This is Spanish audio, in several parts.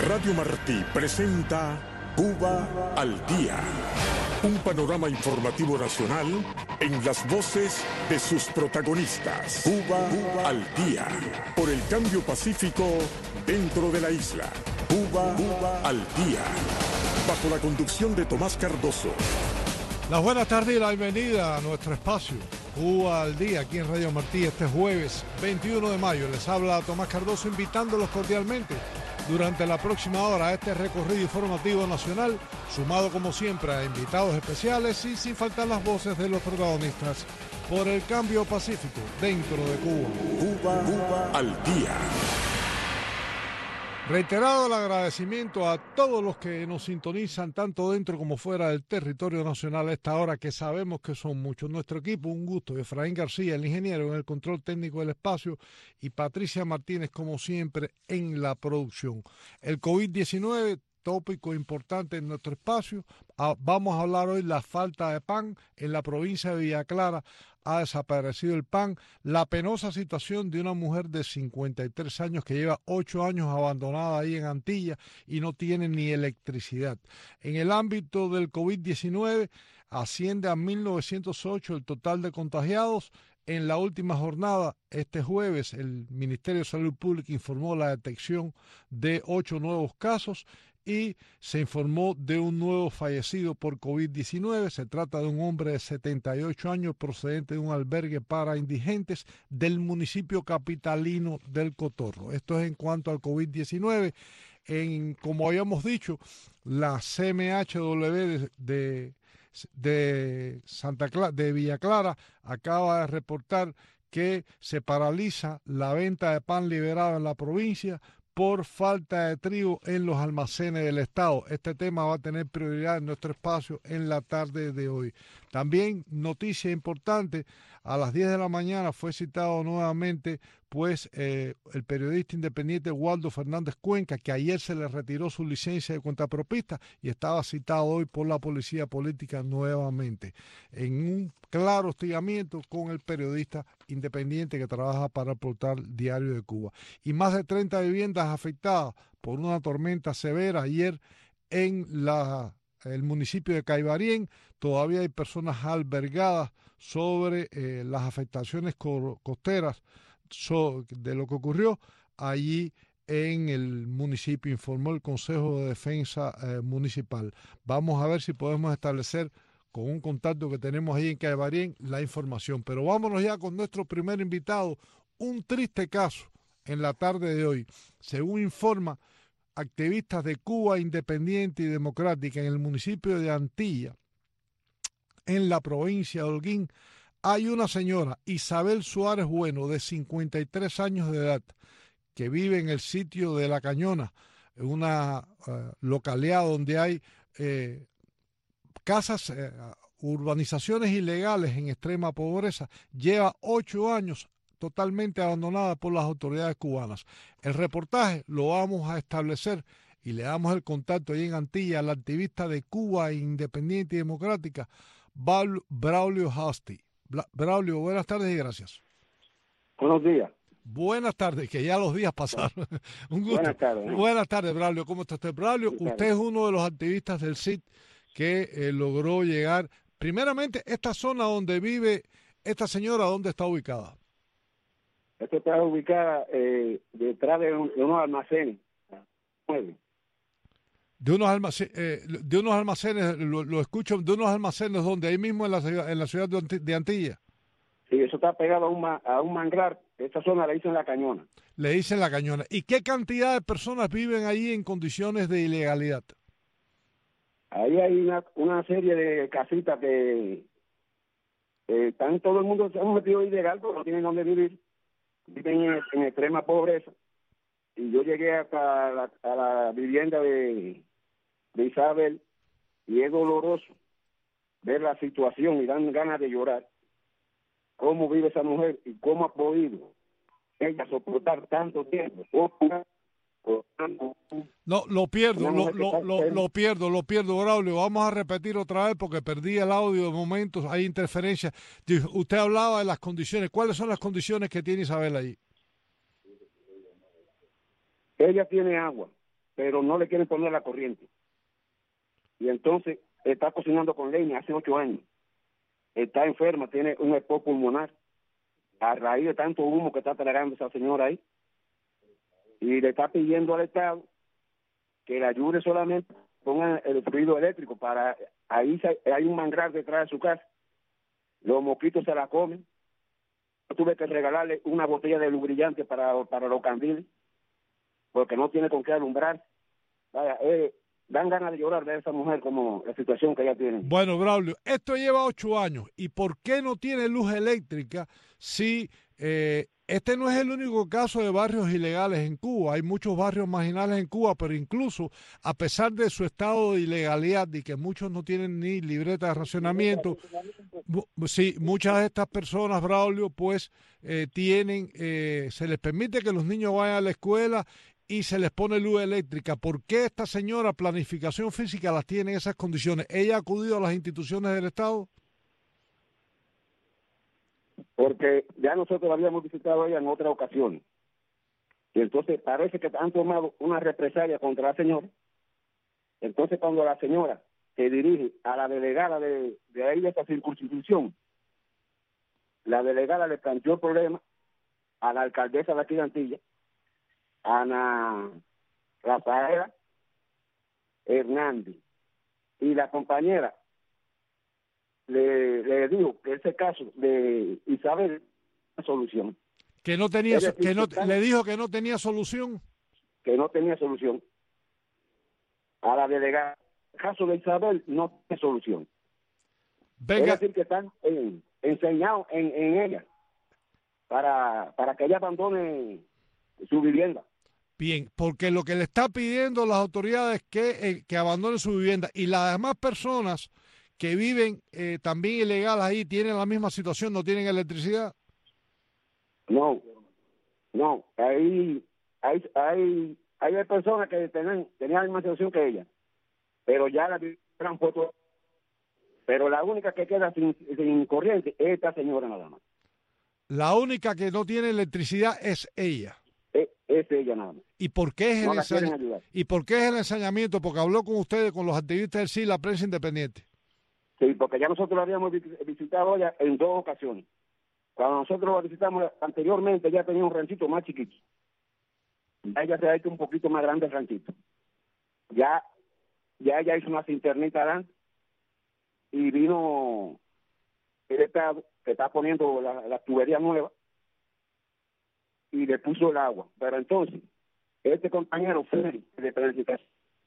Radio Martí presenta Cuba al Día. Un panorama informativo nacional en las voces de sus protagonistas. Cuba al Día. Por el cambio pacífico dentro de la isla. Cuba al Día. Bajo la conducción de Tomás Cardoso. Las buenas tardes y la bienvenida a nuestro espacio Cuba al Día, aquí en Radio Martí, este jueves 21 de mayo. Les habla Tomás Cardoso, invitándolos cordialmente durante la próxima hora a este recorrido informativo nacional, sumado como siempre a invitados especiales y sin faltar las voces de los protagonistas por el cambio pacífico dentro de Cuba. Cuba al Día. Reiterado el agradecimiento a todos los que nos sintonizan tanto dentro como fuera del territorio nacional a esta hora, que sabemos que son muchos. Nuestro equipo, un gusto. Efraín García, el ingeniero en el control técnico del espacio, y Patricia Martínez, como siempre, en la producción. El COVID-19, tópico importante en nuestro espacio. Vamos a hablar hoy de la falta de pan en la provincia de Villa Clara. Ha desaparecido el pan, la penosa situación de una mujer de 53 años que lleva 8 años abandonada ahí en Antilla y no tiene ni electricidad. En el ámbito del COVID-19 asciende a 1.908 el total de contagiados. En la última jornada, este jueves, el Ministerio de Salud Pública informó la detección de 8 nuevos casos y se informó de un nuevo fallecido por COVID-19. Se trata de un hombre de 78 años procedente de un albergue para indigentes del municipio capitalino del Cotorro. Esto es en cuanto al COVID-19. Como habíamos dicho, la CMHW de Villa Clara acaba de reportar que se paraliza la venta de pan liberado en la provincia por falta de trigo en los almacenes del Estado. Este tema va a tener prioridad en nuestro espacio en la tarde de hoy. También, noticia importante, a las 10 de la mañana fue citado nuevamente el periodista independiente Waldo Fernández Cuenca, que ayer se le retiró su licencia de cuentapropista y estaba citado hoy por la policía política nuevamente, en un claro hostigamiento con el periodista independiente que trabaja para el portal Diario de Cuba. Y más de 30 viviendas afectadas por una tormenta severa ayer en el municipio de Caibarien. Todavía hay personas albergadas sobre las afectaciones costeras de lo que ocurrió allí en el municipio, informó el Consejo de Defensa Municipal. Vamos a ver si podemos establecer con un contacto que tenemos ahí en Caibarien la información. Pero vámonos ya con nuestro primer invitado. Un triste caso en la tarde de hoy. Según informa activistas de Cuba Independiente y Democrática en el municipio de Antilla, en la provincia de Holguín, hay una señora, Isabel Suárez Bueno, de 53 años de edad, que vive en el sitio de La Cañona, en una localidad donde hay casas, urbanizaciones ilegales en extrema pobreza. Lleva 8 años totalmente abandonada por las autoridades cubanas. El reportaje lo vamos a establecer y le damos el contacto ahí en Antilla al activista de Cuba Independiente y Democrática, Braulio Hasti. Braulio, buenas tardes y gracias. Buenos días. Buenas tardes, que ya los días pasaron. Un gusto. Buenas tardes. Buenas tardes, Braulio. ¿Cómo está usted? Braulio, usted es uno de los activistas del CID que logró llegar. Primeramente, esta zona donde vive esta señora, ¿dónde está ubicada? Esta está ubicada detrás de unos almacenes. De unos almacenes, lo escucho, de unos almacenes donde ahí mismo en la ciudad de Antilla. Sí, eso está pegado a un manglar. Esta zona le dicen La Cañona. Le dicen La Cañona. ¿Y qué cantidad de personas viven ahí en condiciones de ilegalidad? Ahí hay una serie de casitas que están, todo el mundo se han metido ilegal, pero no tienen dónde vivir. Viven en extrema pobreza. Y yo llegué hasta a la vivienda de Isabel, y es doloroso ver la situación y dan ganas de llorar. Cómo vive esa mujer y cómo ha podido ella soportar tanto tiempo. No, lo pierdo, Braulio. Vamos a repetir otra vez porque perdí el audio de momentos, hay interferencia. Usted hablaba de las condiciones. ¿Cuáles son las condiciones que tiene Isabel ahí? Ella tiene agua, pero no le quieren poner la corriente. Y entonces está cocinando con leña hace 8 años. Está enferma, tiene un EPOC pulmonar a raíz de tanto humo que está tragando esa señora ahí. Y le está pidiendo al Estado que le ayude solamente, pongan el fluido eléctrico para... Ahí hay un manglar detrás de su casa. Los mosquitos se la comen. Yo tuve que regalarle una botella de lubricante para los candiles, porque no tiene con qué alumbrar. Vaya, dan ganas de llorar de esa mujer como la situación que ella tiene. Bueno, Braulio, esto lleva 8 años. ¿Y por qué no tiene luz eléctrica si este no es el único caso de barrios ilegales en Cuba? Hay muchos barrios marginales en Cuba, pero incluso a pesar de su estado de ilegalidad y que muchos no tienen ni libreta de racionamiento, sí, muchas de estas personas, Braulio, pues se les permite que los niños vayan a la escuela y se les pone luz eléctrica. ¿Por qué esta señora planificación física las tiene en esas condiciones? ¿Ella ha acudido a las instituciones del Estado? Porque ya nosotros la habíamos visitado a ella en otras ocasiones. Y entonces parece que han tomado una represalia contra la señora. Entonces cuando la señora se dirige a la delegada de ahí de esta circunscripción, la delegada le planteó el problema a la alcaldesa de aquí de Antilla, Ana Rafaela Hernández, y la compañera le dijo que ese caso de Isabel una solución. Que no tenía, le dijo que no tenía solución. Que no tenía solución. A la delegada, el caso de Isabel no tiene solución. Venga. Es decir, que están enseñados en ella para que ella abandone su vivienda. Bien, porque lo que le está pidiendo las autoridades es que abandone su vivienda, y las demás personas que viven también ilegales ahí tienen la misma situación, no tienen electricidad. No, hay personas que tenían la misma situación que ella, pero ya la han puesto, pero la única que queda sin corriente es esta señora nada más. La única que no tiene electricidad es ella. Es ella nada más. ¿Y por qué es no el ¿Y por qué es el ensañamiento? Porque habló con ustedes, con los activistas del sí, la prensa independiente. Sí, porque ya nosotros la habíamos visitado ya en 2 ocasiones. Cuando nosotros la visitamos anteriormente, ya tenía un ranchito más chiquito. Ya se ha hecho un poquito más grande el ranchito. Ya ella hizo una cinternita adelante y vino el Estado que está poniendo la tubería nueva y le puso el agua. Pero entonces, este compañero Félix de planificación,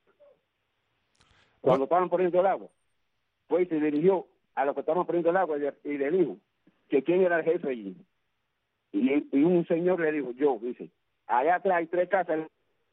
cuando estaban poniendo el agua, pues se dirigió a los que estaban poniendo el agua y le dijo que quién era el jefe allí. Y un señor le dijo, yo, dice, allá atrás hay 3 casas.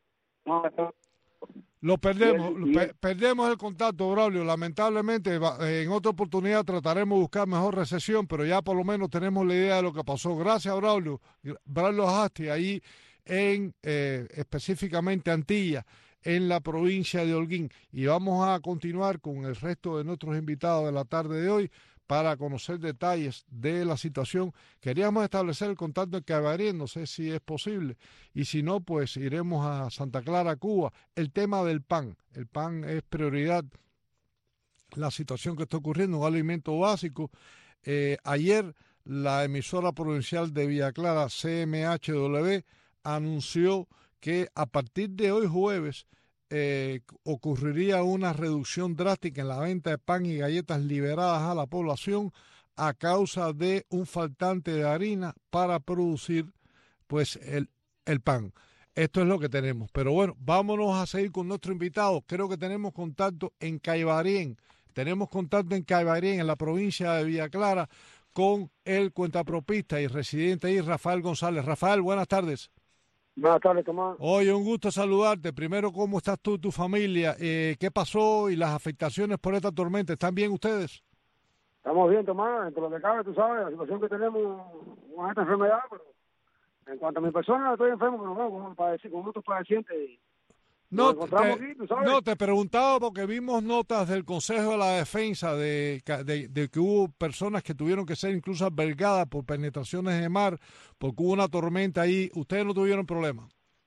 Lo perdemos, perdemos el contacto, Braulio. Lamentablemente, en otra oportunidad trataremos de buscar mejor recepción, pero ya por lo menos tenemos la idea de lo que pasó. Gracias, Braulio. Braulio Hasti, ahí en específicamente Antilla, en la provincia de Holguín. Y vamos a continuar con el resto de nuestros invitados de la tarde de hoy para conocer detalles de la situación. Queríamos establecer el contacto en Caibarien, no sé si es posible, y si no, pues iremos a Santa Clara, Cuba. El tema del pan, el pan es prioridad, la situación que está ocurriendo, un alimento básico. Ayer la emisora provincial de Villa Clara, CMHW, anunció que a partir de hoy jueves ocurriría una reducción drástica en la venta de pan y galletas liberadas a la población a causa de un faltante de harina para producir pues el pan. Esto es lo que tenemos. Pero bueno, vámonos a seguir con nuestro invitado. Creo que tenemos contacto en Caibarien. Tenemos contacto en Caibarien, en la provincia de Villa Clara, con el cuentapropista y residente ahí, Rafael González. Rafael, buenas tardes. Buenas tardes, Tomás. Oye, un gusto saludarte. Primero, ¿cómo estás tú y tu familia? ¿Qué pasó y las afectaciones por esta tormenta? ¿Están bien ustedes? Estamos bien, Tomás, entre lo que cabe, tú sabes, la situación que tenemos con esta enfermedad, pero en cuanto a mi persona, estoy enfermo, pero no, con otros pacientes. No, te preguntaba porque vimos notas del Consejo de la Defensa de que hubo personas que tuvieron que ser incluso albergadas por penetraciones de mar, porque hubo una tormenta ahí. ¿Ustedes no tuvieron problemas?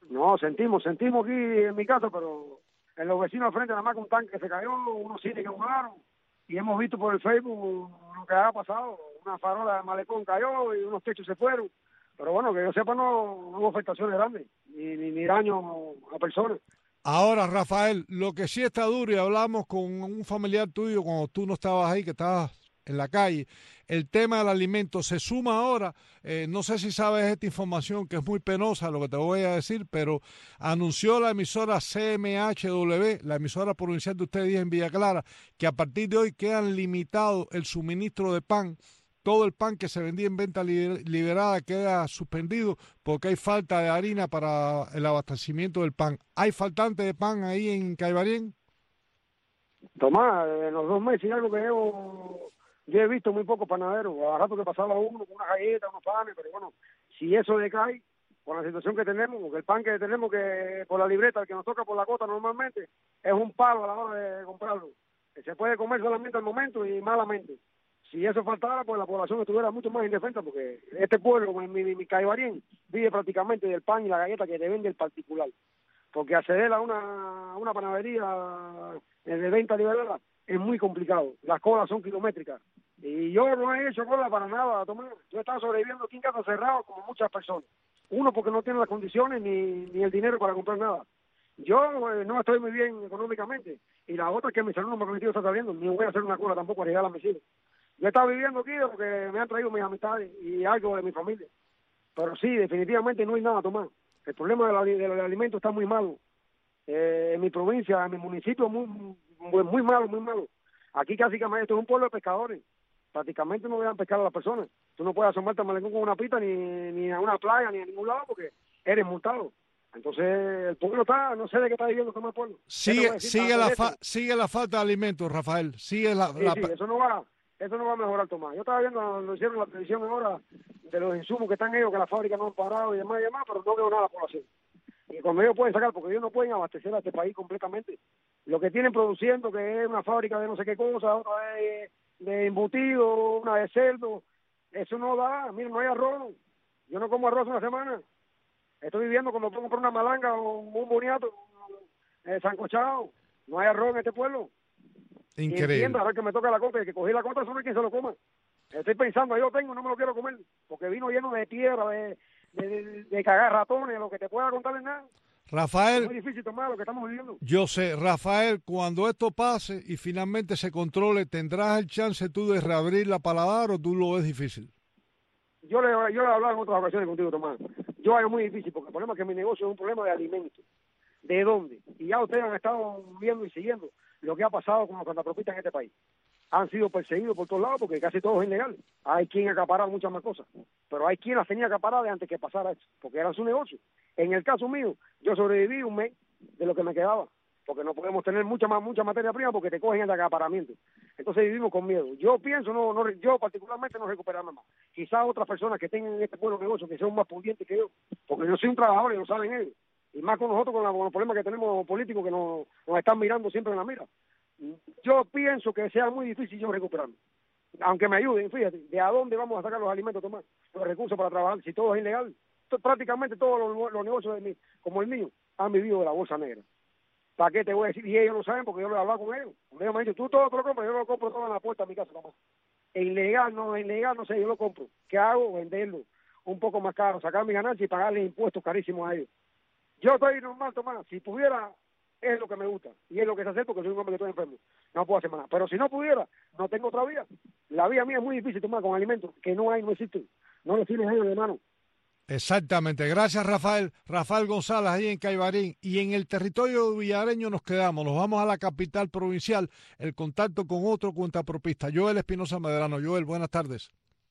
No, sentimos aquí en mi casa, pero en los vecinos al frente nada más que un tanque se cayó, unos cines que volaron, y hemos visto por el Facebook lo que ha pasado, una farola de malecón cayó y unos techos se fueron, pero bueno, que yo sepa no hubo afectaciones grandes, ni daño a personas. Ahora, Rafael, lo que sí está duro, y hablamos con un familiar tuyo cuando tú no estabas ahí, que estabas en la calle, el tema del alimento se suma ahora, no sé si sabes esta información que es muy penosa lo que te voy a decir, pero anunció la emisora CMHW, la emisora provincial de ustedes en Villa Clara, que a partir de hoy quedan limitados el suministro de pan. Todo el pan que se vendía en venta liberada queda suspendido porque hay falta de harina para el abastecimiento del pan. ¿Hay faltante de pan ahí en Caibarien? Tomás, en los 2 meses y algo que yo he visto muy pocos panaderos, a rato que pasaba uno con unas galletas, unos panes, pero bueno, si eso decae, con la situación que tenemos, porque el pan que tenemos que por la libreta, el que nos toca por la cota normalmente, es un palo a la hora de comprarlo, que se puede comer solamente al momento y malamente. Si eso faltara, pues la población estuviera mucho más indefensa, porque este pueblo, como mi Caibarien, vive prácticamente del pan y la galleta que te vende el particular. Porque acceder a una panadería de venta liberada es muy complicado. Las colas son kilométricas. Y yo no he hecho cola para nada, Tomás. Yo he estado sobreviviendo aquí en casa cerrado como muchas personas. Uno, porque no tiene las condiciones ni el dinero para comprar nada. Yo no estoy muy bien económicamente. Y la otra es que mi salud no me ha permitido estar saliendo. Ni voy a hacer una cola tampoco a regalar a mis hijos. Yo he estado viviendo aquí porque me han traído mis amistades y algo de mi familia. Pero sí, definitivamente no hay nada, Tomás. El problema del alimento está muy malo. En mi provincia, en mi municipio, muy malo, muy malo. Aquí casi que esto es un pueblo de pescadores. Prácticamente no dejan pescar a las personas. Tú no puedes asomarte al malecón con una pita ni a una playa, ni a ningún lado, porque eres multado. Entonces, el pueblo está, no sé de qué está viviendo Tomás Pueblo. Sigue la falta de alimentos, Rafael. Sigue Sí, eso no va a mejorar, Tomás. Yo estaba viendo, lo hicieron en la televisión ahora, de los insumos que están ellos, que las fábricas no han parado y demás, pero no veo nada por hacer. Y cuando ellos pueden sacar, porque ellos no pueden abastecer a este país completamente. Lo que tienen produciendo, que es una fábrica de no sé qué cosa, otra de embutido, una de cerdo, eso no da. Miren, no hay arroz. Yo no como arroz una semana. Estoy viviendo cuando puedo comprar una malanga o un boniato sancochado. No hay arroz en este pueblo. Increíble. Y entiendo, a ver que me toca la cota, que cogí la cota, solo hay quien se lo coma. Estoy pensando, yo tengo, no me lo quiero comer, porque vino lleno de tierra, de cagar ratones, lo que te pueda contar en nada. Rafael, es muy difícil tomar lo que estamos viviendo. Yo sé, Rafael, cuando esto pase y finalmente se controle, ¿tendrás el chance tú de reabrir la paladar o tú lo ves difícil? Yo le he hablado en otras ocasiones contigo, Tomás. Yo hago muy difícil, porque el problema es que mi negocio es un problema de alimentos. ¿De dónde? Y ya ustedes han estado viendo y siguiendo lo que ha pasado con los cantapropistas en este país. Han sido perseguidos por todos lados porque casi todo es ilegal. Hay quien acaparado muchas más cosas, pero hay quien las tenía acaparadas antes que pasara eso, porque era su negocio. En el caso mío, yo sobreviví un mes de lo que me quedaba, porque no podemos tener mucha materia prima porque te cogen el acaparamiento. Entonces vivimos con miedo. Yo pienso, yo particularmente no recuperarme más. Quizás otras personas que tengan en este pueblo negocio que sean más pudientes que yo, porque yo soy un trabajador y lo saben ellos. Y más con nosotros, con los problemas que tenemos políticos que nos están mirando siempre en la mira. Yo pienso que sea muy difícil yo recuperarme. Aunque me ayuden, fíjate, ¿de a dónde vamos a sacar los alimentos, Tomás? Los recursos para trabajar, si todo es ilegal. Prácticamente todos los negocios como el mío han vivido de la bolsa negra. ¿Para qué te voy a decir? Y ellos lo saben porque yo lo he hablado con ellos. Ellos me han dicho, tú todo te lo compras, yo lo compro todo en la puerta de mi casa, Tomás. Ilegal, no sé, yo lo compro. ¿Qué hago? Venderlo un poco más caro, sacar mi ganancia y pagarle impuestos carísimos a ellos. Yo estoy normal, Tomás. Si pudiera, es lo que me gusta. Y es lo que se hace porque soy un hombre que estoy enfermo. No puedo hacer más. Pero si no pudiera, no tengo otra vía. La vía mía es muy difícil, Tomás, con alimentos que no existen. No los tienes ahí de mano. Exactamente. Gracias, Rafael. Rafael González, ahí en Caibarín. Y en el territorio villareño nos quedamos. Nos vamos a la capital provincial. El contacto con otro cuentapropista. Joel Espinosa Medrano. Joel, buenas tardes.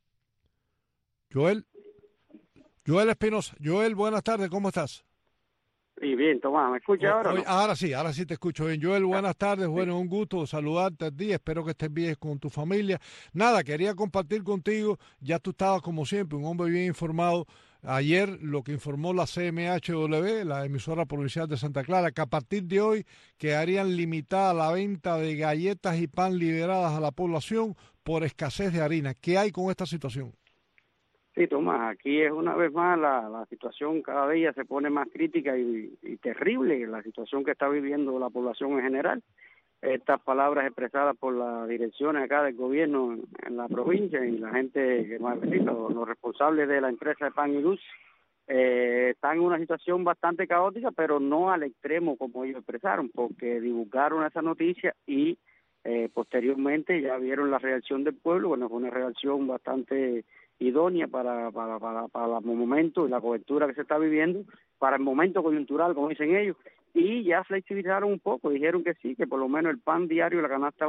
Joel Espinosa. Joel, buenas tardes. ¿Cómo estás? Sí, bien, Tomás, ¿me escuchas ahora? ¿No? Ahora sí te escucho bien. Joel, buenas tardes. Bueno, un gusto saludarte a ti. Espero que estés bien con tu familia. Nada, quería compartir contigo. Ya tú estabas, como siempre, un hombre bien informado. Ayer lo que informó la CMHW, la emisora provincial de Santa Clara, que a partir de hoy quedarían limitada la venta de galletas y pan liberadas a la población por escasez de harina. ¿Qué hay con esta situación? Sí, Tomás, aquí es una vez más la situación cada día se pone más crítica y terrible, la situación que está viviendo la población en general. Estas palabras expresadas por las direcciones acá del gobierno en la provincia y la gente, que más decir, los responsables de la empresa de Pan y Luz, están en una situación bastante caótica, pero no al extremo como ellos expresaron, porque divulgaron esa noticia y posteriormente ya vieron la reacción del pueblo. Bueno, fue una reacción bastante idónea para el momento y la cobertura que se está viviendo, para el momento coyuntural, como dicen ellos, y ya flexibilizaron un poco, dijeron que sí, que por lo menos el pan diario de la canasta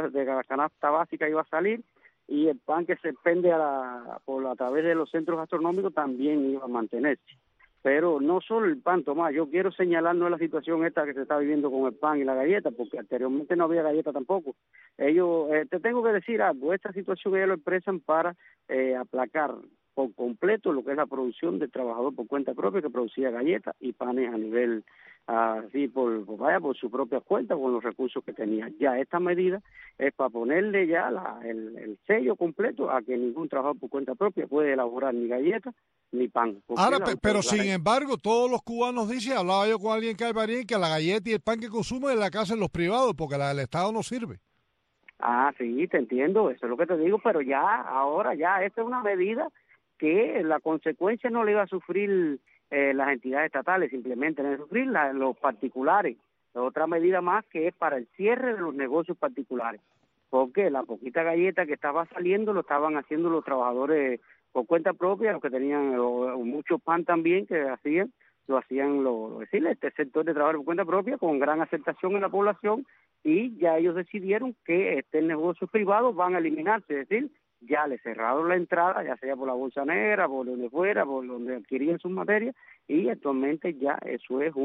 básica iba a salir, y el pan que se expende a través de los centros gastronómicos también iba a mantenerse. Pero no solo el pan, Tomás, yo quiero señalar no la situación esta que se está viviendo con el pan y la galleta, porque anteriormente no había galleta tampoco. Ellos, te tengo que decir algo, esta situación ellos lo expresan para aplacar por completo lo que es la producción del trabajador por cuenta propia, que producía galletas y panes a nivel así por su propia cuenta, con los recursos que tenía. Ya esta medida es para ponerle ya el sello completo a que ningún trabajador por cuenta propia puede elaborar ni galletas ni pan. Ahora, pero sin embargo, todos los cubanos dicen, hablaba yo con alguien que hay Bahrein, que la galleta y el pan que consumen en la casa en los privados, porque la del Estado no sirve. Ah, sí, te entiendo, eso es lo que te digo, pero ahora esta es una medida que la consecuencia no le iba a sufrir las entidades estatales, simplemente le iba a sufrir los particulares. Otra medida más que es para el cierre de los negocios particulares, porque la poquita galleta que estaba saliendo lo estaban haciendo los trabajadores por cuenta propia, los que tenían mucho pan también que lo hacían este sector de trabajo por cuenta propia con gran aceptación en la población, y ya ellos decidieron que negocios privados van a eliminarse, es decir, ya le cerraron la entrada, ya sea por la bolsa negra, por donde fuera, por donde adquirían sus materias, y actualmente ya eso es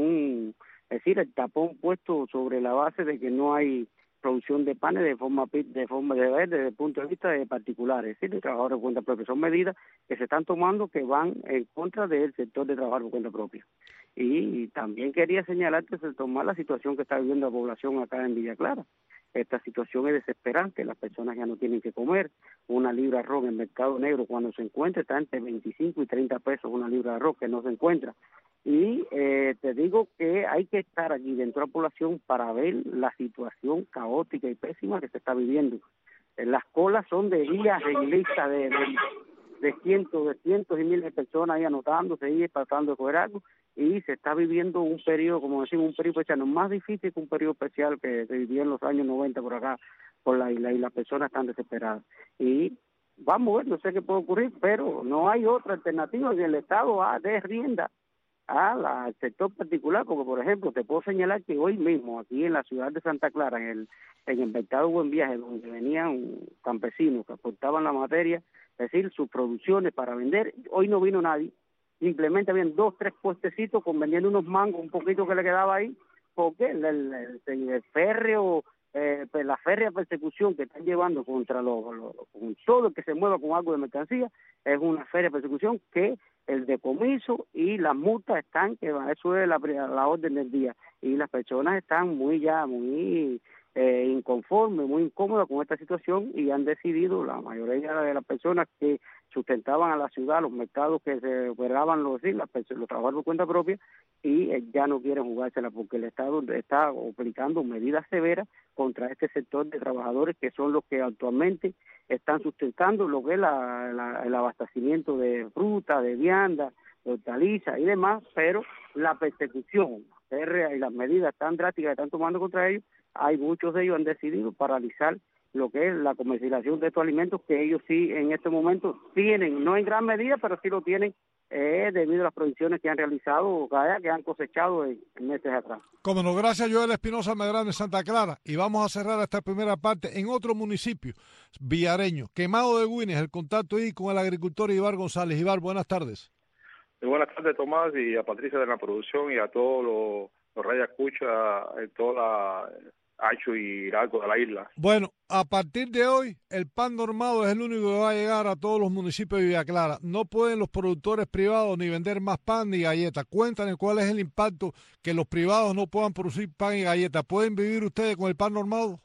el tapón puesto sobre la base de que no hay producción de panes desde el punto de vista de particulares, es decir, de trabajadores por cuenta propia. Son medidas que se están tomando que van en contra del sector de trabajo por cuenta propia. Y también quería señalar que se toma la situación que está viviendo la población acá en Villa Clara. Esta situación es desesperante, las personas ya no tienen que comer. Una libra de arroz en el mercado negro cuando se encuentra está entre 25 y 30 pesos una libra de arroz que no se encuentra. Y te digo que hay que estar aquí dentro de la población para ver la situación caótica y pésima que se está viviendo. Las colas son de días en lista de cientos y miles de personas ahí anotándose y tratando de coger algo, y se está viviendo un periodo, como decimos, un periodo especial, más difícil que un periodo especial que se vivió en los años 90 por acá, por la isla, y las personas están desesperadas. Y vamos a ver, no sé qué puede ocurrir, pero no hay otra alternativa que el Estado dé rienda al sector particular, porque por ejemplo te puedo señalar que hoy mismo aquí en la ciudad de Santa Clara, en el mercado Buen Viaje, donde venían campesinos que aportaban la materia, es decir, sus producciones para vender, hoy no vino nadie, simplemente habían 2, 3 puestecitos con vendiendo unos mangos, un poquito que le quedaba ahí, porque el férreo, la férrea persecución que están llevando contra con todo el que se mueva con algo de mercancía, es una férrea persecución que el decomiso y las multas están, que eso es la orden del día, y las personas están muy inconformes, muy incómodas con esta situación, y han decidido, la mayoría de las personas que sustentaban a la ciudad, los mercados que se operaban, los trabajadores por cuenta propia, y ya no quieren jugársela porque el Estado está aplicando medidas severas contra este sector de trabajadores que son los que actualmente están sustentando lo que es el abastecimiento de fruta, de vianda, de hortalizas y demás, pero la persecución férrea y las medidas tan drásticas que están tomando contra ellos, hay muchos de ellos han decidido paralizar lo que es la comercialización de estos alimentos, que ellos sí en este momento tienen, no en gran medida, pero sí lo tienen debido a las producciones que han realizado, que han cosechado en meses atrás. Como no, gracias Joel Espinosa Medrano en Santa Clara, y vamos a cerrar esta primera parte en otro municipio villareño, Quemado de Güines, el contacto ahí con el agricultor Ibar González. Ibar, buenas tardes. Muy buenas tardes, Tomás, y a Patricia de la producción y a todos los radioescuchas en toda la ancho y largo de la isla. Bueno, a partir de hoy, el pan normado es el único que va a llegar a todos los municipios de Villa Clara. No pueden los productores privados ni vender más pan ni galletas. Cuéntanos cuál es el impacto que los privados no puedan producir pan y galletas. ¿Pueden vivir ustedes con el pan normado?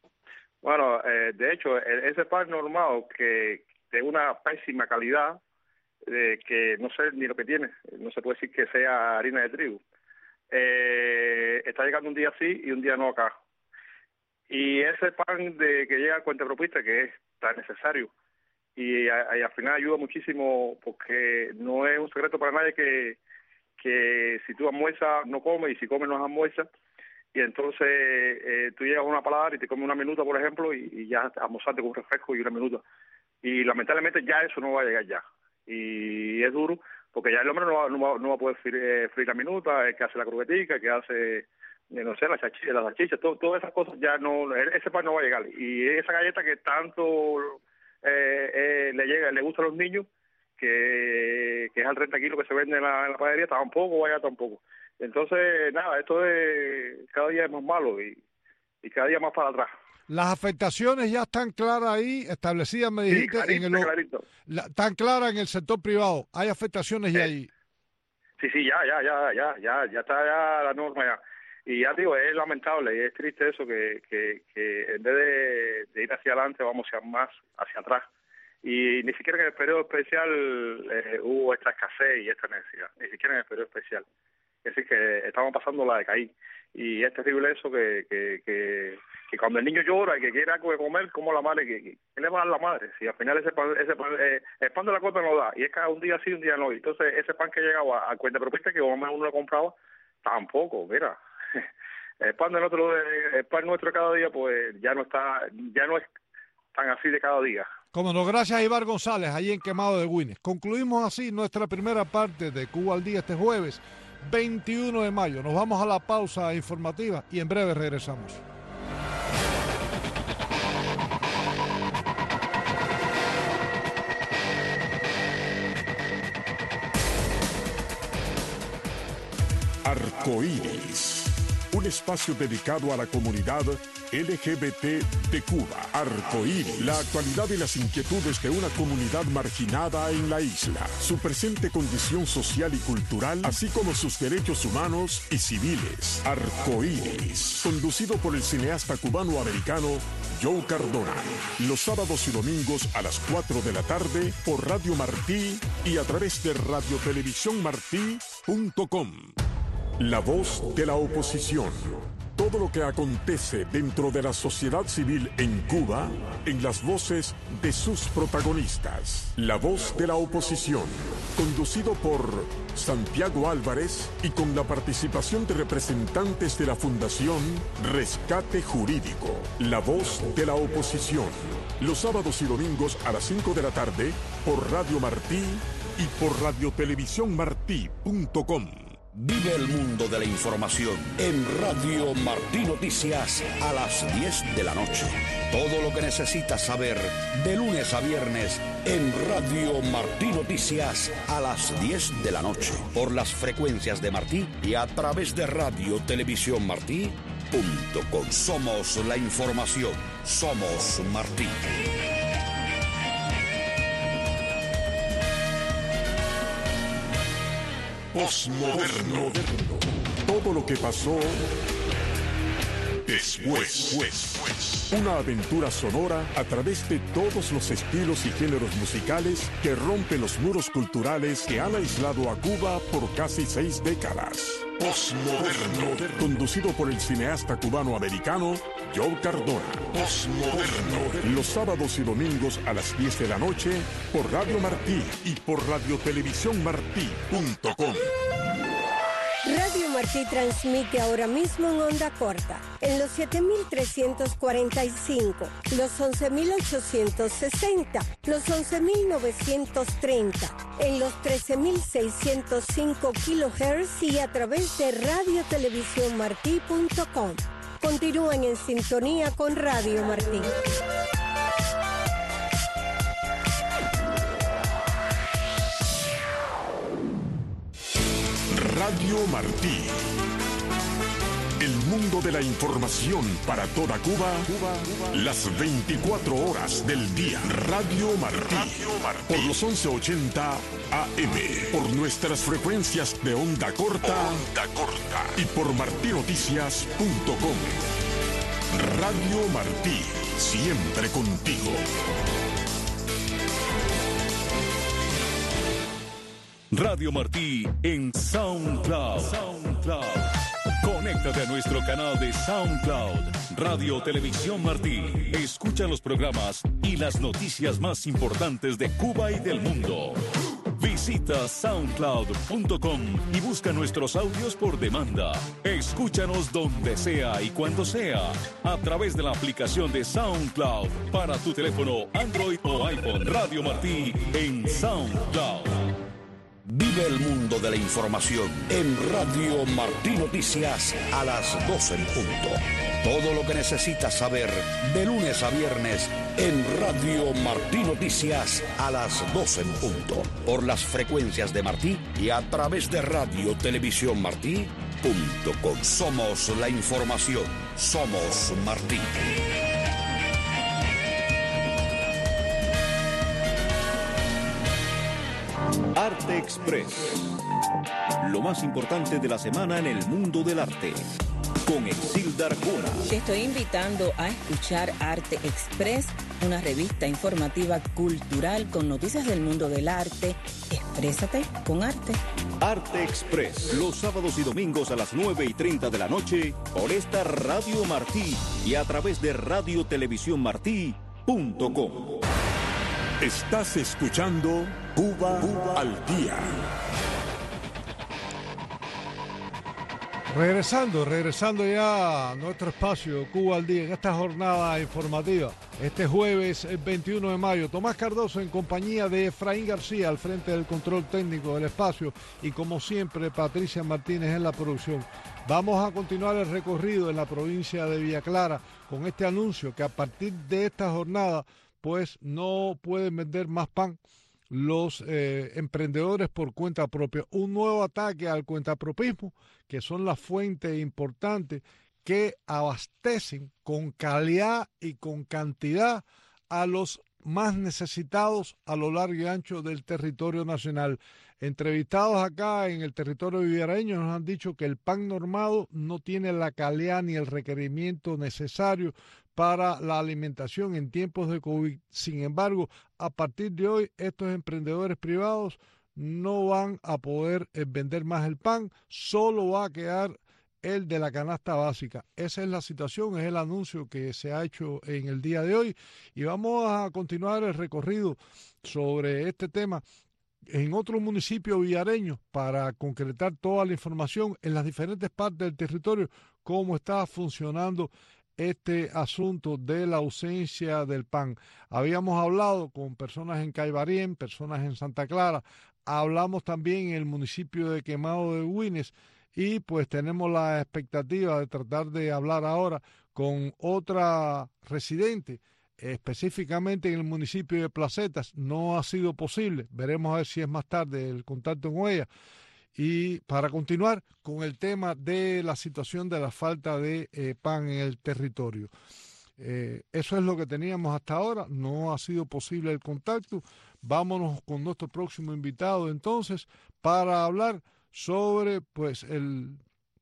Bueno, de hecho, ese pan normado que de una pésima calidad, que no sé ni lo que tiene, no se puede decir que sea harina de trigo. Está llegando un día sí y un día no acá. Y ese pan que llega al cuentapropista, que es tan necesario, y al final ayuda muchísimo, porque no es un secreto para nadie que si tú almuerzas no comes, y si comes no almuerzas, y entonces tú llegas a una palabra y te comes una minuta, por ejemplo, y ya almorzaste con un refresco y una minuta. Y lamentablemente ya eso no va a llegar ya. Y es duro, porque ya el hombre no va a poder freír la minuta, el que hace la croquetica, el que hace, no sé, las salchichas, todas esas cosas ya no, ese pan no va a llegar. Y esa galleta que tanto le gusta a los niños, que es al 30 kilos que se vende en la panadería, tampoco va a llegar tampoco. Entonces, nada, esto cada día es más malo y cada día más para atrás. Las afectaciones ya están claras ahí, establecidas, me dijiste, clarito. Están claras en el sector privado. Hay afectaciones ya ahí. Sí, ya está la norma ya. Y ya digo, es lamentable y es triste eso que en vez de ir hacia adelante vamos más hacia atrás. Y ni siquiera en el periodo especial hubo esta escasez y esta necesidad, ni siquiera en el periodo especial. Es decir, que estamos pasando la de caí. Y es terrible eso que cuando el niño llora y que quiere algo de comer, como la madre, ¿qué le va a dar la madre? Si al final el pan de la cuota no da, y es cada un día sí, un día no. Y entonces ese pan que llegaba al cuentapropista, que uno lo compraba, tampoco, mira. El pan nuestro de cada día, pues ya no es tan así de cada día. Como no, gracias a Ibar González, allí en Quemado de Guines. Concluimos así nuestra primera parte de Cuba al Día este jueves, 21 de mayo. Nos vamos a la pausa informativa y en breve regresamos. Arcoíris, un espacio dedicado a la comunidad LGBT de Cuba. Arcoíris, la actualidad y las inquietudes de una comunidad marginada en la isla, su presente condición social y cultural, así como sus derechos humanos y civiles. Arcoíris, conducido por el cineasta cubano-americano Joe Cardona, los sábados y domingos a las 4 de la tarde por Radio Martí y a través de radiotelevisiónmartí.com. La voz de la oposición. Todo lo que acontece dentro de la sociedad civil en Cuba, en las voces de sus protagonistas. La voz de la oposición. Conducido por Santiago Álvarez y con la participación de representantes de la Fundación Rescate Jurídico. La voz de la oposición. Los sábados y domingos a las 5 de la tarde por Radio Martí y por radiotelevisiónmartí.com. Vive el mundo de la información en Radio Martí Noticias a las 10 de la noche. Todo lo que necesitas saber de lunes a viernes en Radio Martí Noticias a las 10 de la noche. Por las frecuencias de Martí y a través de radiotelevisiónmartí.com. Somos la información. Somos Martí. Postmoderno. Todo lo que pasó después. Una aventura sonora a través de todos los estilos y géneros musicales que rompen los muros culturales que han aislado a Cuba por casi 6 décadas. Postmoderno. Conducido por el cineasta cubano-americano Joe Cardona. Postmoderno. Los sábados y domingos a las 10 de la noche por Radio Martí y por radiotelevisiónmartí.com. Radio Martí transmite ahora mismo en onda corta, en los 7.345, los 11.860, los 11.930, en los 13.605 kHz y a través de radiotelevisiónmartí.com. Continúen en sintonía con Radio Martí. Radio Martí. El mundo de la información para toda Cuba, las 24 horas del día. Radio Martí. Por los 1180 AM. Por nuestras frecuencias de onda corta. Y por martinoticias.com. Radio Martí. Siempre contigo. Radio Martí en SoundCloud. Conéctate a nuestro canal de SoundCloud, Radio Televisión Martí. Escucha los programas y las noticias más importantes de Cuba y del mundo. Visita soundcloud.com y busca nuestros audios por demanda. Escúchanos donde sea y cuando sea, a través de la aplicación de SoundCloud para tu teléfono Android o iPhone. Radio Martí en SoundCloud. Vive el mundo de la información en Radio Martí Noticias a las 12 en punto. Todo lo que necesitas saber de lunes a viernes en Radio Martí Noticias a las 12 en punto. Por las frecuencias de Martí y a través de Radio Televisión Martí.com. Somos la información. Somos Martí. Arte Express. Lo más importante de la semana en el mundo del arte. Con Exilda Arjona. Te estoy invitando a escuchar Arte Express, una revista informativa cultural con noticias del mundo del arte. Exprésate con arte. Arte Express, los sábados y domingos a las 9:30 de la noche por esta Radio Martí y a través de radiotelevisiónmartí.com. Estás escuchando Cuba al Día. Regresando ya a nuestro espacio Cuba al Día en esta jornada informativa. Este jueves 21 de mayo, Tomás Cardoso en compañía de Efraín García al frente del control técnico del espacio y como siempre Patricia Martínez en la producción. Vamos a continuar el recorrido en la provincia de Villa Clara con este anuncio que a partir de esta jornada pues no pueden vender más pan los emprendedores por cuenta propia. Un nuevo ataque al cuentapropismo, que son las fuentes importantes que abastecen con calidad y con cantidad a los más necesitados a lo largo y ancho del territorio nacional. Entrevistados acá en el territorio villareño nos han dicho que el pan normado no tiene la calidad ni el requerimiento necesario para la alimentación en tiempos de COVID. Sin embargo, a partir de hoy, estos emprendedores privados no van a poder vender más el pan, solo va a quedar el de la canasta básica. Esa es la situación, es el anuncio que se ha hecho en el día de hoy y vamos a continuar el recorrido sobre este tema en otros municipios villareños para concretar toda la información en las diferentes partes del territorio, cómo está funcionando este asunto de la ausencia del pan. Habíamos hablado con personas en Caibarien, personas en Santa Clara, hablamos también en el municipio de Quemado de Güines y pues tenemos la expectativa de tratar de hablar ahora con otra residente, específicamente en el municipio de Placetas. No ha sido posible, veremos a ver si es más tarde el contacto con ella. Y para continuar con el tema de la situación de la falta de pan en el territorio. Eso es lo que teníamos hasta ahora, no ha sido posible el contacto. Vámonos con nuestro próximo invitado entonces para hablar sobre pues el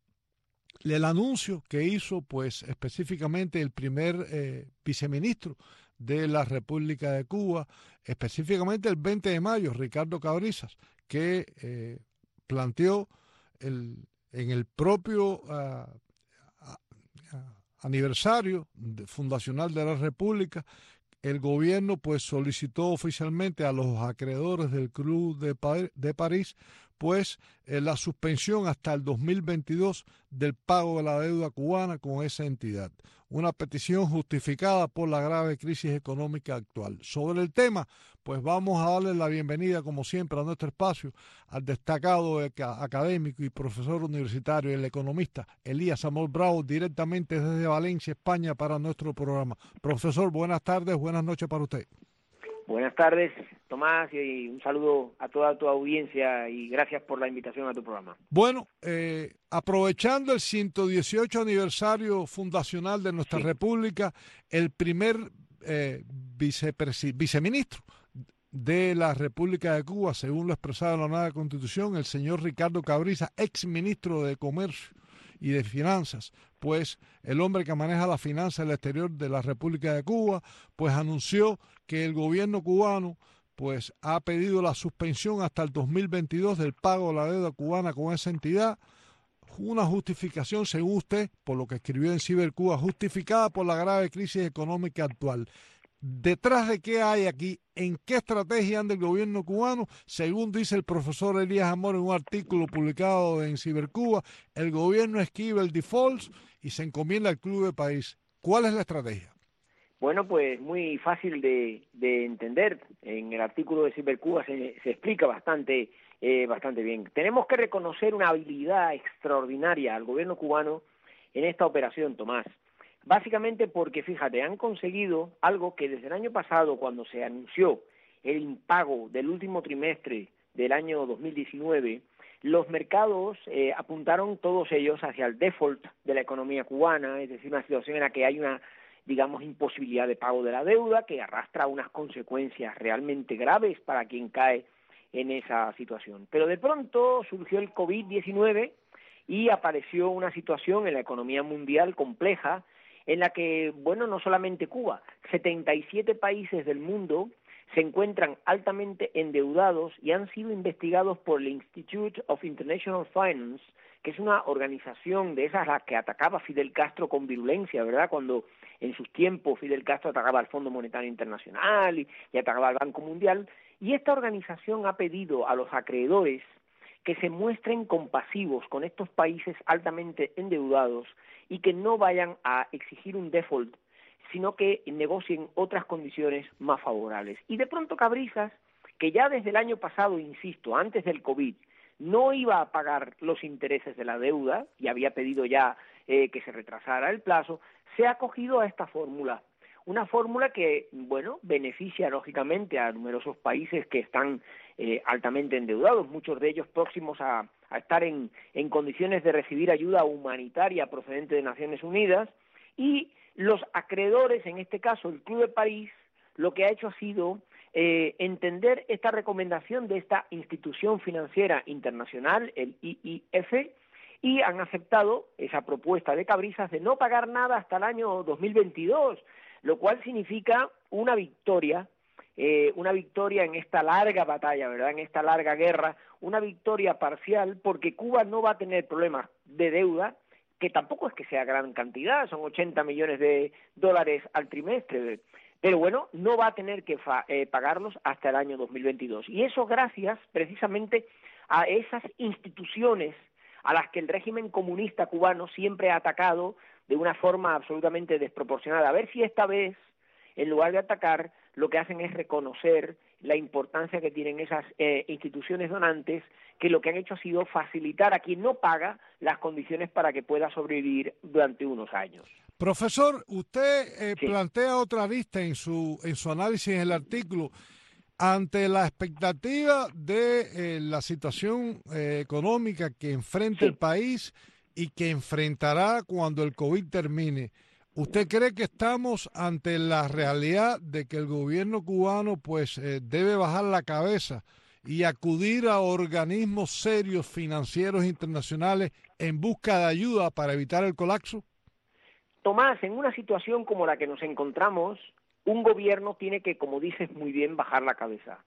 anuncio que hizo pues específicamente el primer viceministro de la República de Cuba, específicamente el 20 de mayo, Ricardo Cabrizas, que planteó en el propio aniversario fundacional de la República, el gobierno pues solicitó oficialmente a los acreedores del Club de París pues la suspensión hasta el 2022 del pago de la deuda cubana con esa entidad. Una petición justificada por la grave crisis económica actual. Sobre el tema, pues vamos a darle la bienvenida, como siempre, a nuestro espacio al destacado académico y profesor universitario, el economista Elías Amor Bravo, directamente desde Valencia, España, para nuestro programa. Profesor, buenas tardes, buenas noches para usted. Buenas tardes, Tomás, y un saludo a toda tu audiencia y gracias por la invitación a tu programa. Bueno, aprovechando el 118 aniversario fundacional de nuestra República, el primer viceministro de la República de Cuba, según lo expresado en la nueva Constitución, el señor Ricardo Cabrizas, ex ministro de Comercio y de Finanzas, pues el hombre que maneja la finanza del exterior de la República de Cuba, pues anunció que el gobierno cubano pues ha pedido la suspensión hasta el 2022 del pago de la deuda cubana con esa entidad. Una justificación, según usted, por lo que escribió en Cibercuba, justificada por la grave crisis económica actual. ¿Detrás de qué hay aquí? ¿En qué estrategia anda el gobierno cubano? Según dice el profesor Elías Amor en un artículo publicado en Cibercuba, el gobierno esquiva el default y se encomienda al club de país. ¿Cuál es la estrategia? Bueno, pues muy fácil de entender. En el artículo de Cibercuba se explica bastante bien. Tenemos que reconocer una habilidad extraordinaria al gobierno cubano en esta operación, Tomás. Básicamente porque, fíjate, han conseguido algo que desde el año pasado, cuando se anunció el impago del último trimestre del año 2019, los mercados apuntaron todos ellos hacia el default de la economía cubana, es decir, una situación en la que hay una, digamos, imposibilidad de pago de la deuda que arrastra unas consecuencias realmente graves para quien cae en esa situación. Pero de pronto surgió el COVID-19 y apareció una situación en la economía mundial compleja en la que, bueno, no solamente Cuba, 77 países del mundo se encuentran altamente endeudados y han sido investigados por el Institute of International Finance, que es una organización de esas a las que atacaba Fidel Castro con virulencia, ¿verdad?, cuando en sus tiempos Fidel Castro atacaba al Fondo Monetario Internacional y atacaba al Banco Mundial, y esta organización ha pedido a los acreedores que se muestren compasivos con estos países altamente endeudados y que no vayan a exigir un default, sino que negocien otras condiciones más favorables. Y de pronto Cabrizas, que ya desde el año pasado, insisto, antes del COVID, no iba a pagar los intereses de la deuda y había pedido ya que se retrasara el plazo, se ha acogido a esta fórmula. Una fórmula que, bueno, beneficia lógicamente a numerosos países que están altamente endeudados, muchos de ellos próximos a estar en condiciones de recibir ayuda humanitaria procedente de Naciones Unidas, y los acreedores, en este caso el Club de París, lo que ha hecho ha sido entender esta recomendación de esta institución financiera internacional, el IIF, y han aceptado esa propuesta de Cabrizas de no pagar nada hasta el año 2022, lo cual significa una victoria en esta larga batalla, ¿verdad?, en esta larga guerra, una victoria parcial, porque Cuba no va a tener problemas de deuda, que tampoco es que sea gran cantidad, son 80 millones de dólares al trimestre, pero bueno, no va a tener que pagarlos hasta el año 2022. Y eso gracias precisamente a esas instituciones a las que el régimen comunista cubano siempre ha atacado de una forma absolutamente desproporcionada. A ver si esta vez, en lugar de atacar, lo que hacen es reconocer la importancia que tienen esas instituciones donantes, que lo que han hecho ha sido facilitar a quien no paga las condiciones para que pueda sobrevivir durante unos años. Profesor, usted Sí. plantea otra vista en su análisis en el artículo. Ante la expectativa de la situación económica que enfrenta el país y que enfrentará cuando el COVID termine, ¿usted cree que estamos ante la realidad de que el gobierno cubano pues debe bajar la cabeza y acudir a organismos serios financieros internacionales en busca de ayuda para evitar el colapso? Tomás, en una situación como la que nos encontramos, un gobierno tiene que, como dices muy bien, bajar la cabeza.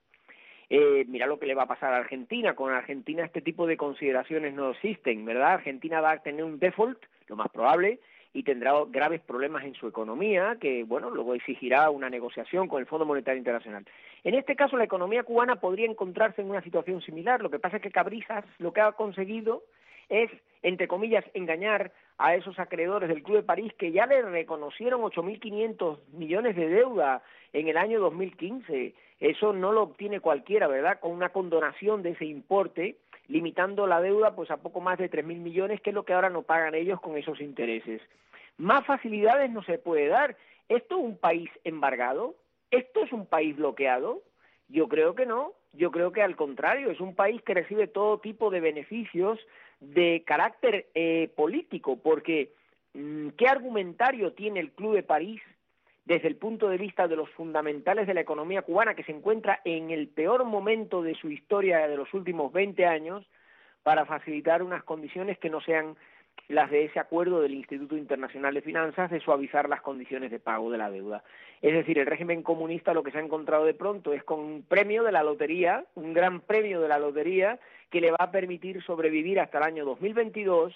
Mira lo que le va a pasar a Argentina. Con Argentina este tipo de consideraciones no existen, ¿verdad? Argentina va a tener un default, lo más probable, y tendrá graves problemas en su economía, que, bueno, luego exigirá una negociación con el Fondo Monetario Internacional. En este caso, la economía cubana podría encontrarse en una situación similar. Lo que pasa es que Cabrizas lo que ha conseguido es, entre comillas, engañar a esos acreedores del Club de París, que ya le reconocieron 8.500 millones de deuda en el año 2015. Eso no lo obtiene cualquiera, ¿verdad?, con una condonación de ese importe, limitando la deuda pues a poco más de 3.000 millones, que es lo que ahora no pagan ellos con esos intereses. Más facilidades no se puede dar. ¿Esto es un país embargado? ¿Esto es un país bloqueado? Yo creo que no. Yo creo que al contrario, es un país que recibe todo tipo de beneficios de carácter político, porque ¿qué argumentario tiene el Club de París desde el punto de vista de los fundamentales de la economía cubana, que se encuentra en el peor momento de su historia de los últimos 20 años, para facilitar unas condiciones que no sean las de ese acuerdo del Instituto Internacional de Finanzas de suavizar las condiciones de pago de la deuda. Es decir, el régimen comunista lo que se ha encontrado de pronto es con un premio de la lotería, un gran premio de la lotería, que le va a permitir sobrevivir hasta el año 2022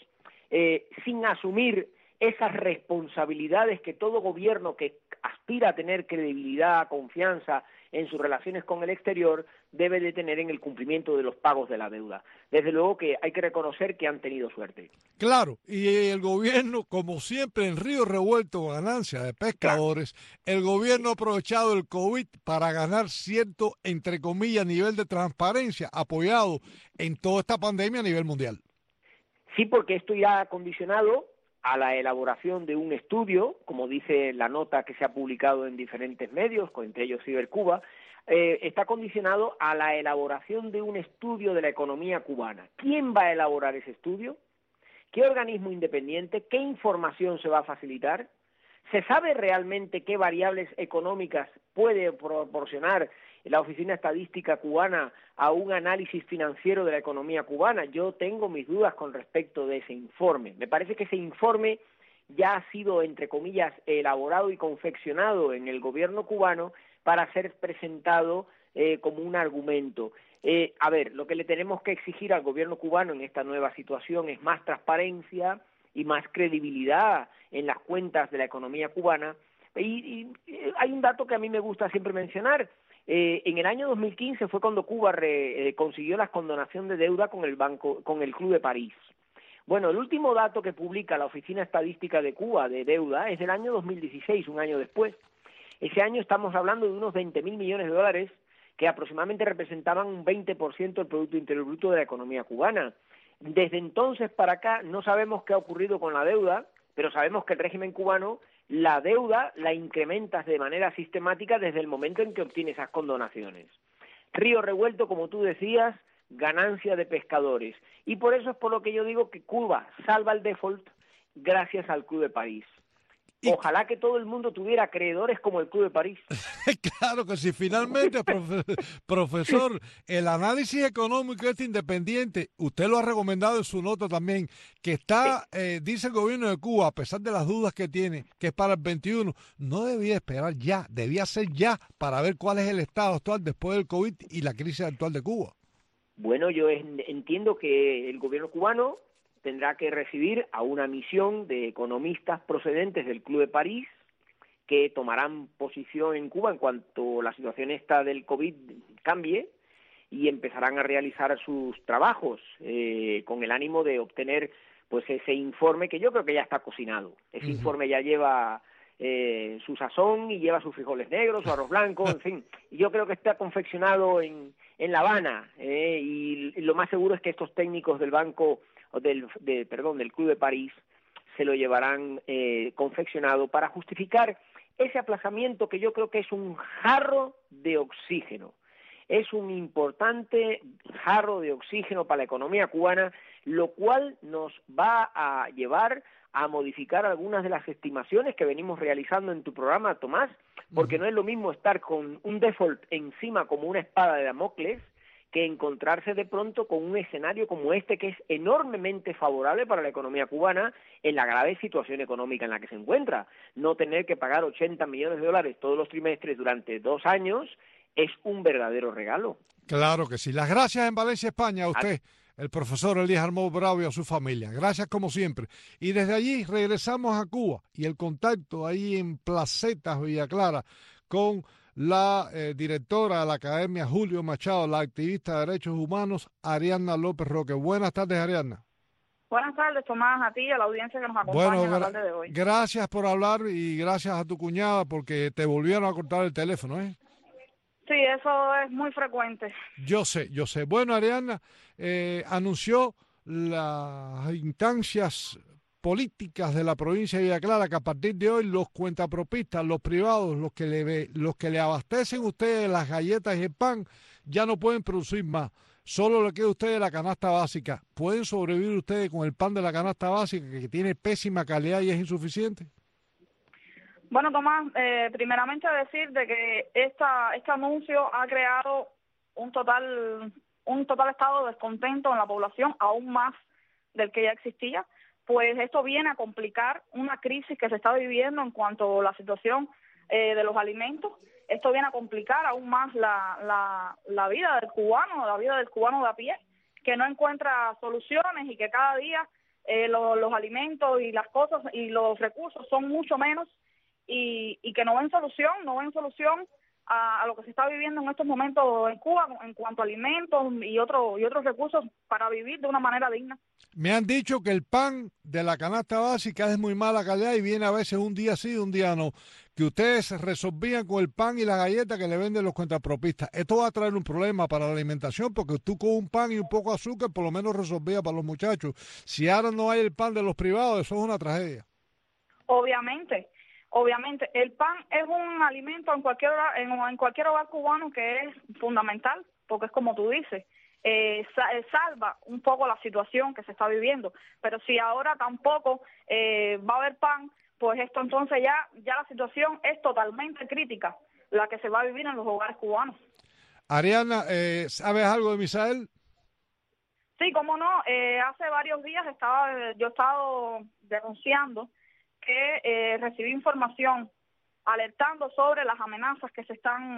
sin asumir esas responsabilidades que todo gobierno que aspira a tener credibilidad, confianza en sus relaciones con el exterior debe de tener en el cumplimiento de los pagos de la deuda. Desde luego que hay que reconocer que han tenido suerte. Claro, y el gobierno, como siempre, en río revuelto, ganancia de pescadores, el gobierno ha aprovechado el COVID para ganar cierto, entre comillas, nivel de transparencia, apoyado en toda esta pandemia a nivel mundial. Sí, porque esto irá condicionado a la elaboración de un estudio, como dice la nota que se ha publicado en diferentes medios, entre ellos Cibercuba, está condicionado a la elaboración de un estudio de la economía cubana. ¿Quién va a elaborar ese estudio? ¿Qué organismo independiente? ¿Qué información se va a facilitar? ¿Se sabe realmente qué variables económicas puede proporcionar la Oficina Estadística Cubana a un análisis financiero de la economía cubana? Yo tengo mis dudas con respecto de ese informe. Me parece que ese informe ya ha sido, entre comillas, elaborado y confeccionado en el gobierno cubano para ser presentado como un argumento. A ver, lo que le tenemos que exigir al gobierno cubano en esta nueva situación es más transparencia y más credibilidad en las cuentas de la economía cubana. Y hay un dato que a mí me gusta siempre mencionar. En el año 2015 fue cuando Cuba consiguió la condonación de deuda con el Club de París. Bueno, el último dato que publica la Oficina Estadística de Cuba de deuda es del año 2016, un año después. Ese año estamos hablando de unos 20.000 millones de dólares que aproximadamente representaban un 20% del Producto Interior Bruto de la economía cubana. Desde entonces para acá no sabemos qué ha ocurrido con la deuda, pero sabemos que el régimen cubano la deuda la incrementa de manera sistemática desde el momento en que obtiene esas condonaciones. Río revuelto, como tú decías, ganancia de pescadores. Y por eso es por lo que yo digo que Cuba salva el default gracias al Club de París. Ojalá que todo el mundo tuviera acreedores como el Club de París. Claro que sí. Finalmente, profesor, el análisis económico independiente, usted lo ha recomendado en su nota también, que está, dice el gobierno de Cuba, a pesar de las dudas que tiene, que es para el 21, no debía esperar ya, debía ser ya para ver cuál es el estado actual después del COVID y la crisis actual de Cuba. Bueno, yo entiendo que el gobierno cubano tendrá que recibir a una misión de economistas procedentes del Club de París que tomarán posición en Cuba en cuanto la situación esta del COVID cambie y empezarán a realizar sus trabajos con el ánimo de obtener pues ese informe que yo creo que ya está cocinado. Ese informe ya lleva su sazón y lleva sus frijoles negros, su arroz blanco, en fin. Y yo creo que está confeccionado en La Habana y lo más seguro es que estos técnicos del banco del Club de París se lo llevarán confeccionado para justificar ese aplazamiento que yo creo que es un jarro de oxígeno. Es un importante jarro de oxígeno para la economía cubana, lo cual nos va a llevar a modificar algunas de las estimaciones que venimos realizando en tu programa, Tomás, porque no es lo mismo estar con un default encima como una espada de Damocles que encontrarse de pronto con un escenario como este que es enormemente favorable para la economía cubana en la grave situación económica en la que se encuentra. No tener que pagar 80 millones de dólares todos los trimestres durante 2 años es un verdadero regalo. Claro que sí. Las gracias en Valencia, España, a usted, el profesor Elías Armó Bravo, y a su familia. Gracias como siempre. Y desde allí regresamos a Cuba y el contacto ahí en Placetas, Villa Clara, con la directora de la Academia Julio Machado, la activista de derechos humanos, Ariadna López Roque. Buenas tardes, Ariadna. Buenas tardes, Tomás, a ti y a la audiencia que nos acompaña en la tarde de hoy. Gracias por hablar y gracias a tu cuñada porque te volvieron a cortar el teléfono, ¿eh? Sí, eso es muy frecuente. Yo sé. Bueno, Ariadna, anunció las instancias políticas de la provincia de Villa Clara que a partir de hoy los cuentapropistas, los privados, los que le abastecen a ustedes las galletas y el pan, ya no pueden producir más. Solo le queda a ustedes la canasta básica. ¿Pueden sobrevivir ustedes con el pan de la canasta básica que tiene pésima calidad y es insuficiente? Bueno, Tomás, primeramente decir de que este anuncio ha creado un total estado de descontento en la población, aún más del que ya existía, pues esto viene a complicar una crisis que se está viviendo en cuanto a la situación de los alimentos. Esto viene a complicar aún más la vida del cubano de a pie, que no encuentra soluciones y que cada día los alimentos y las cosas y los recursos son mucho menos y que no ven solución a lo que se está viviendo en estos momentos en Cuba en cuanto a alimentos y otros recursos para vivir de una manera digna. Me han dicho que el pan de la canasta básica es muy mala calidad y viene a veces un día sí, un día no. Que ustedes se resolvían con el pan y la galleta que le venden los cuentapropistas. Esto va a traer un problema para la alimentación porque tú con un pan y un poco de azúcar por lo menos resolvía para los muchachos. Si ahora no hay el pan de los privados, eso es una tragedia. Obviamente, el pan es un alimento en cualquier hogar cubano que es fundamental, porque es como tú dices, salva un poco la situación que se está viviendo, pero si ahora tampoco va a haber pan, pues esto entonces ya la situación es totalmente crítica, la que se va a vivir en los hogares cubanos. Ariana, ¿sabes algo de Misael? Sí, cómo no, hace varios días yo he estado denunciando que recibí información alertando sobre las amenazas que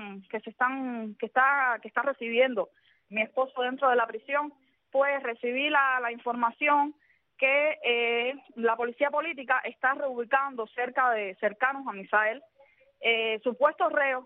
está recibiendo mi esposo dentro de la prisión. Pues recibí la información que la policía política está reubicando cercanos a Misael supuestos reos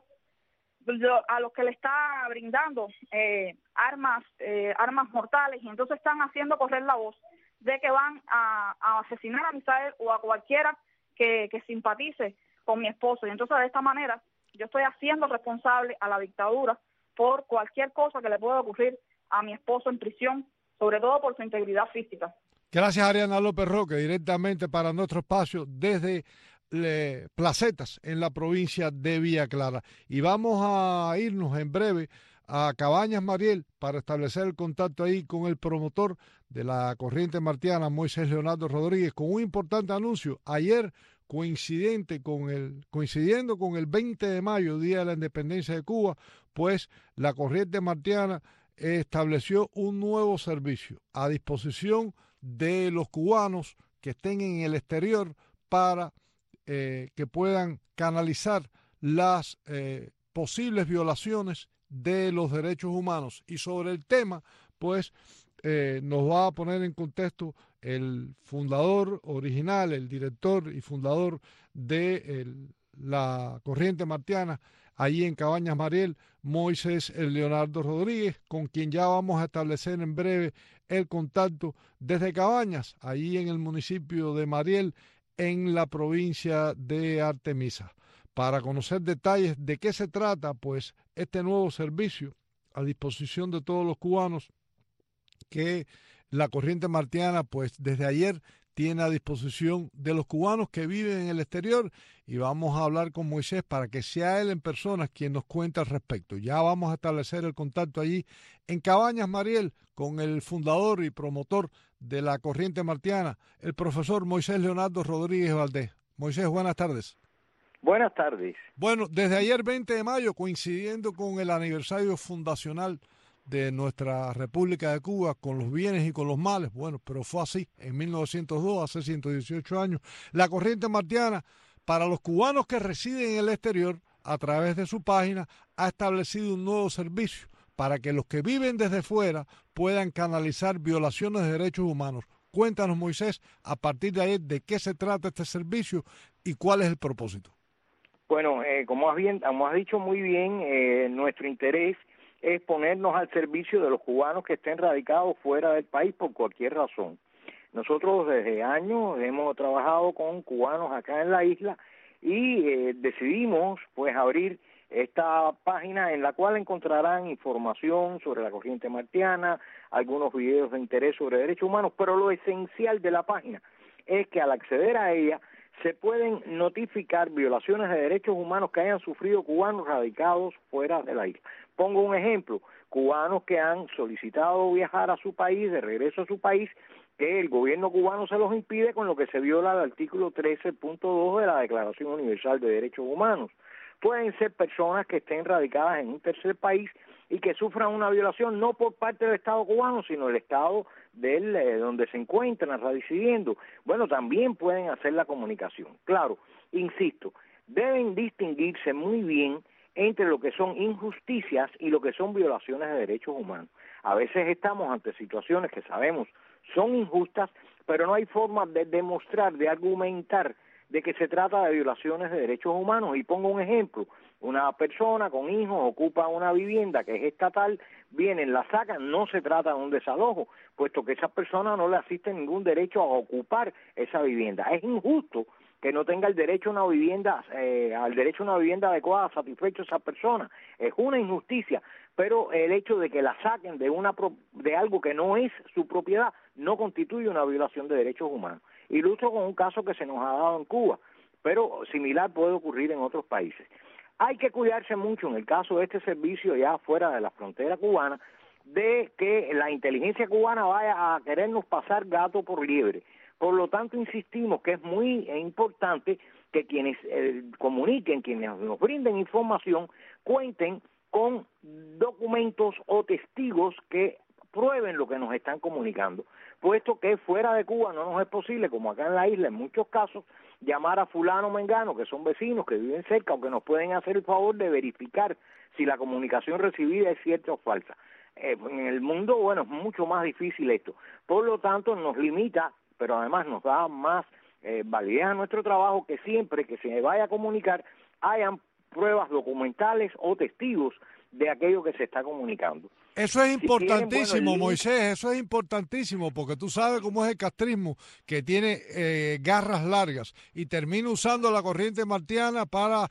a los que le está brindando armas mortales, y entonces están haciendo correr la voz de que van a asesinar a Misael o a cualquiera que simpatice con mi esposo. Y entonces de esta manera yo estoy haciendo responsable a la dictadura por cualquier cosa que le pueda ocurrir a mi esposo en prisión, sobre todo por su integridad física. Gracias, Ariana López Roque, directamente para nuestro espacio desde Placetas, en la provincia de Villa Clara. Y vamos a irnos en breve a Cabañas Mariel para establecer el contacto ahí con el promotor de la corriente martiana, Moisés Leonardo Rodríguez, con un importante anuncio. Ayer, coincidiendo con el 20 de mayo, Día de la Independencia de Cuba, pues la corriente martiana estableció un nuevo servicio a disposición de los cubanos que estén en el exterior para que puedan canalizar las posibles violaciones de los derechos humanos. Y sobre el tema, pues nos va a poner en contexto el fundador original, el director y fundador de la corriente martiana allí en Cabañas Mariel, Moisés Leonardo Rodríguez, con quien ya vamos a establecer en breve el contacto desde Cabañas, allí en el municipio de Mariel, en la provincia de Artemisa, para conocer detalles de qué se trata, pues, este nuevo servicio a disposición de todos los cubanos que la corriente martiana, pues, desde ayer tiene a disposición de los cubanos que viven en el exterior, y vamos a hablar con Moisés para que sea él en persona quien nos cuente al respecto. Ya vamos a establecer el contacto allí en Cabañas Mariel con el fundador y promotor de la corriente martiana, el profesor Moisés Leonardo Rodríguez Valdés. Moisés, buenas tardes. Buenas tardes. Bueno, desde ayer 20 de mayo, coincidiendo con el aniversario fundacional de nuestra República de Cuba, con los bienes y con los males, bueno, pero fue así, en 1902, hace 118 años, la corriente martiana, para los cubanos que residen en el exterior, a través de su página, ha establecido un nuevo servicio para que los que viven desde fuera puedan canalizar violaciones de derechos humanos. Cuéntanos, Moisés, a partir de ahí, de qué se trata este servicio y cuál es el propósito. Bueno, como has dicho muy bien, nuestro interés es ponernos al servicio de los cubanos que estén radicados fuera del país por cualquier razón. Nosotros desde años hemos trabajado con cubanos acá en la isla y decidimos pues abrir esta página en la cual encontrarán información sobre la corriente martiana, algunos videos de interés sobre derechos humanos, pero lo esencial de la página es que al acceder a ella se pueden notificar violaciones de derechos humanos que hayan sufrido cubanos radicados fuera de la isla. Pongo un ejemplo, cubanos que han solicitado viajar a su país, de regreso a su país, que el gobierno cubano se los impide, con lo que se viola el artículo 13.2 de la Declaración Universal de Derechos Humanos. Pueden ser personas que estén radicadas en un tercer país y que sufran una violación no por parte del Estado cubano, sino el Estado donde se encuentran residiendo, bueno, también pueden hacer la comunicación. Claro, insisto, deben distinguirse muy bien entre lo que son injusticias y lo que son violaciones de derechos humanos. A veces estamos ante situaciones que sabemos son injustas, pero no hay forma de demostrar, de argumentar de que se trata de violaciones de derechos humanos. Y pongo un ejemplo: una persona con hijos ocupa una vivienda que es estatal, vienen, la sacan, no se trata de un desalojo, puesto que esa persona no le asiste ningún derecho a ocupar esa vivienda. Es injusto que no tenga el derecho a una vivienda, al derecho a una vivienda adecuada, satisfecho esa persona. Es una injusticia, pero el hecho de que la saquen de algo que no es su propiedad no constituye una violación de derechos humanos. Ilustro con un caso que se nos ha dado en Cuba, pero similar puede ocurrir en otros países. Hay que cuidarse mucho en el caso de este servicio ya fuera de la frontera cubana, de que la inteligencia cubana vaya a querernos pasar gato por liebre. Por lo tanto, insistimos que es muy importante que quienes comuniquen, quienes nos brinden información, cuenten con documentos o testigos que prueben lo que nos están comunicando, puesto que fuera de Cuba no nos es posible, como acá en la isla en muchos casos, llamar a fulano o mengano, que son vecinos, que viven cerca, o que nos pueden hacer el favor de verificar si la comunicación recibida es cierta o falsa. En el mundo, bueno, es mucho más difícil esto. Por lo tanto, nos limita, pero además nos da más validez a nuestro trabajo, que siempre que se vaya a comunicar hayan pruebas documentales o testigos de aquello que se está comunicando. Eso es importantísimo, Si quieren, bueno, Moisés, eso es importantísimo, porque tú sabes cómo es el castrismo, que tiene garras largas y termina usando la corriente martiana para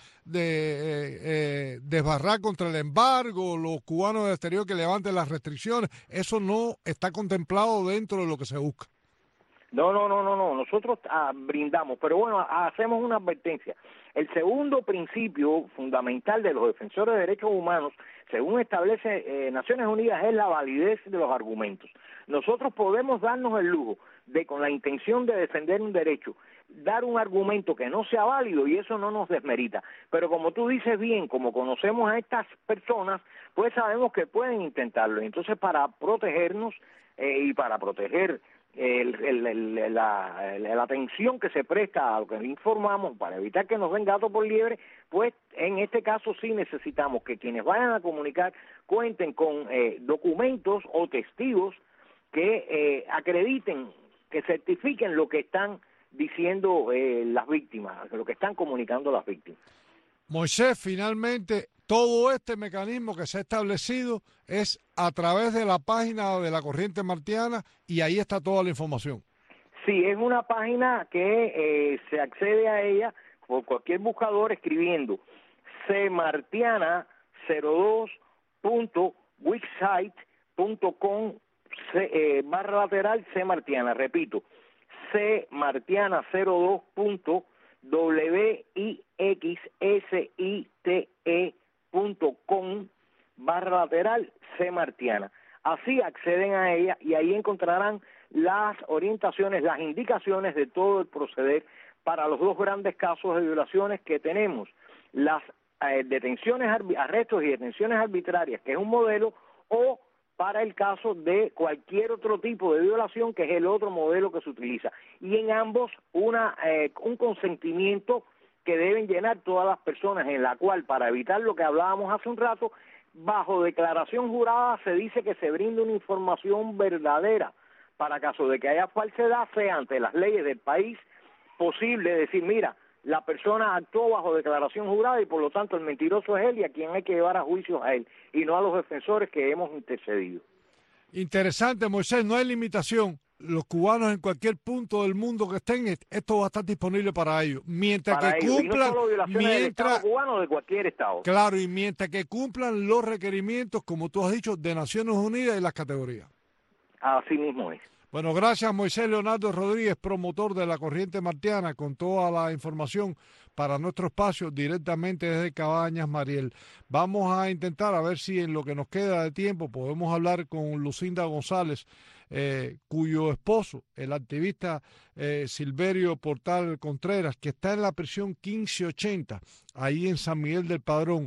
desbarrar contra el embargo, los cubanos del exterior que levanten las restricciones. Eso no está contemplado dentro de lo que se busca. No, nosotros brindamos, pero bueno, hacemos una advertencia. El segundo principio fundamental de los defensores de derechos humanos, según establece Naciones Unidas, es la validez de los argumentos. Nosotros podemos darnos el lujo de, con la intención de defender un derecho, dar un argumento que no sea válido, y eso no nos desmerita. Pero como tú dices bien, como conocemos a estas personas, pues sabemos que pueden intentarlo. Entonces, para protegernos y para proteger la atención que se presta a lo que informamos, para evitar que nos den gato por liebre, pues en este caso sí necesitamos que quienes vayan a comunicar cuenten con documentos o testigos que acrediten, que certifiquen lo que están diciendo las víctimas, lo que están comunicando las víctimas. Moisés, finalmente, todo este mecanismo que se ha establecido es a través de la página de la corriente martiana, y ahí está toda la información. Sí, es una página que se accede a ella por cualquier buscador escribiendo cmartiana02.wixsite.com /lateral cmartiana. Repito, cmartiana02.wixsite.com /lateral cmartiana. Así acceden a ella y ahí encontrarán las orientaciones, las indicaciones de todo el proceder para los dos grandes casos de violaciones que tenemos: las detenciones, arrestos y detenciones arbitrarias, que es un modelo, o para el caso de cualquier otro tipo de violación, que es el otro modelo que se utiliza. Y en ambos un consentimiento que deben llenar todas las personas, en la cual, para evitar lo que hablábamos hace un rato, bajo declaración jurada se dice que se brinda una información verdadera, para caso de que haya falsedad, sea ante las leyes del país posible decir, mira, la persona actuó bajo declaración jurada y por lo tanto el mentiroso es él, y a quien hay que llevar a juicio a él, y no a los defensores que hemos intercedido. Interesante, Moisés, no hay limitación. Los cubanos en cualquier punto del mundo que estén, esto va a estar disponible para ellos. Mientras para que ellos, cumplan, y no solo violaciones del Estado cubano, de cualquier Estado. Claro, y mientras que cumplan los requerimientos, como tú has dicho, de Naciones Unidas y las categorías. Así mismo es. Bueno, gracias, Moisés Leonardo Rodríguez, promotor de la corriente martiana, con toda la información para nuestro espacio directamente desde Cabañas Mariel. Vamos a intentar a ver si en lo que nos queda de tiempo podemos hablar con Lucinda González, cuyo esposo, el activista Silverio Portal Contreras, que está en la prisión 1580, ahí en San Miguel del Padrón,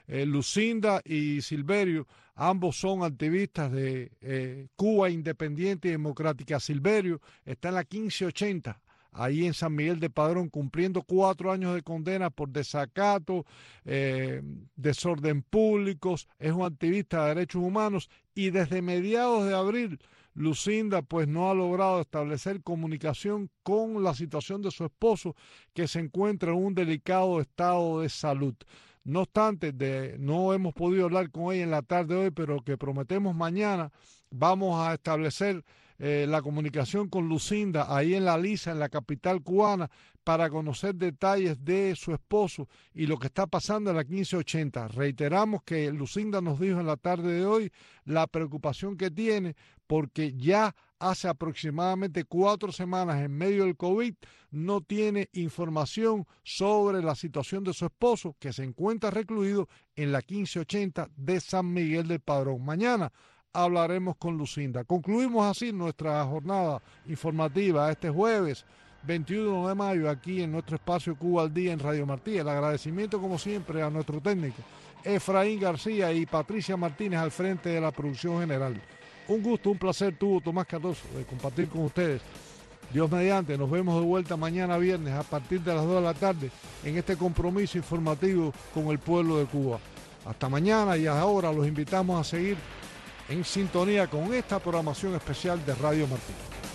Lucinda y Silverio, ambos son activistas de Cuba Independiente y Democrática. Silverio está en la 1580, ahí en San Miguel de Padrón, cumpliendo 4 años de condena por desacato, desorden públicos. Es un activista de derechos humanos y desde mediados de abril Lucinda pues no ha logrado establecer comunicación con la situación de su esposo, que se encuentra en un delicado estado de salud. No obstante, no hemos podido hablar con ella en la tarde de hoy, pero que prometemos mañana vamos a establecer la comunicación con Lucinda ahí en La Lisa, en la capital cubana, para conocer detalles de su esposo y lo que está pasando en la 1580. Reiteramos que Lucinda nos dijo en la tarde de hoy la preocupación que tiene porque ya hace aproximadamente 4 semanas, en medio del COVID, no tiene información sobre la situación de su esposo, que se encuentra recluido en la 1580 de San Miguel del Padrón. Mañana hablaremos con Lucinda. Concluimos así nuestra jornada informativa este jueves 21 de mayo aquí en nuestro espacio Cuba al Día en Radio Martí. El agradecimiento como siempre a nuestro técnico Efraín García y Patricia Martínez al frente de la producción general. Un gusto, un placer tuvo Tomás Cardoso de compartir con ustedes. Dios mediante, nos vemos de vuelta mañana viernes a partir de las 2 de la tarde en este compromiso informativo con el pueblo de Cuba. Hasta mañana, y ahora los invitamos a seguir en sintonía con esta programación especial de Radio Martí.